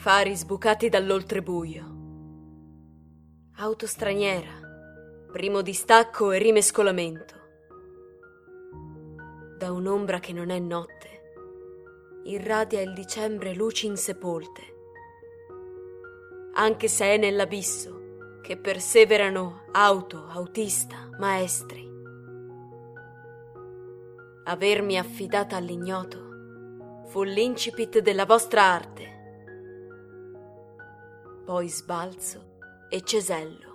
Fari sbucati dall'oltrebuio. Auto straniera, primo distacco e rimescolamento. Da un'ombra che non è notte, irradia il dicembre luci insepolte. Anche se è nell'abisso che perseverano auto, autista, maestri. Avermi affidata all'ignoto fu l'incipit della vostra arte. Poi sbalzo e cesello.